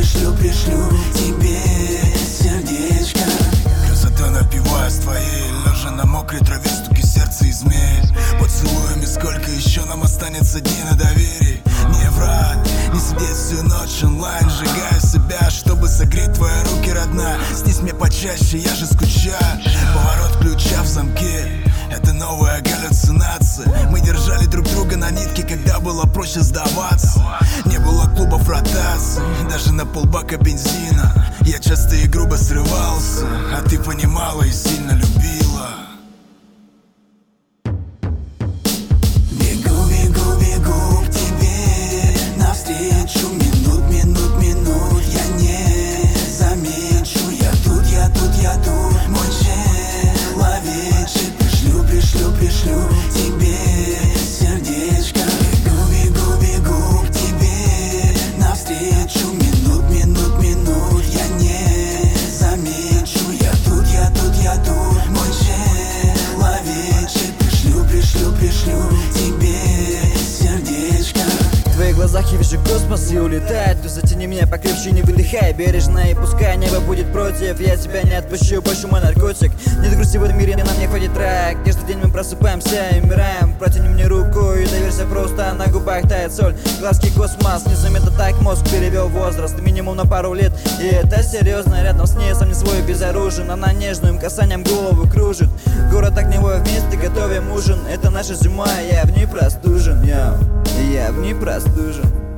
пришлю тебе сердечко. Красота напивая с твоей, лежа на мокрой траве, стуки сердца и змей. Поцелуями сколько еще нам останется дней на доверии. Не врать, не сидеть всю ночь онлайн, сжигая себя, чтобы согреть твои руки, родная. Снись мне почаще, я же скучаю. Поворот ключа в замке, это новая галлюцинация. Мы держали друг друга на нитке, когда было проще сдаваться. Не было клубов ротации, даже на полбака бензина. Я часто и грубо срывался, а ты понимала и сильно любила. Бегу, бегу, бегу к тебе навстречу. Минут, я не замечу. Я тут, мой человечек. Пришлю тебе сердечко. Бегу к тебе навстречу. Минут, я не замечу. Я тут, мой человечек. Пришлю тебе сердечко. В твоих глазах я вижу космос и улетает. То затяни меня покрепче, не выдыхай бережно. И пускай небо будет против, я тебя не отпущу, больше мой наркотик. Нет грусти в этом мире, нам не хватит трек. Каждый день мы просыпаемся и умираем. Протяни мне руку и доверься просто, на губах тает соль. Глазки космос, незаметно так мозг перевел возраст минимум на пару лет. И это серьезно, рядом с ней сам не свой безоружен. Она нежным касанием голову кружит. Город огневой, вместе готовим ужин. Это наша зима, я в ней простужен, я в ней простужен.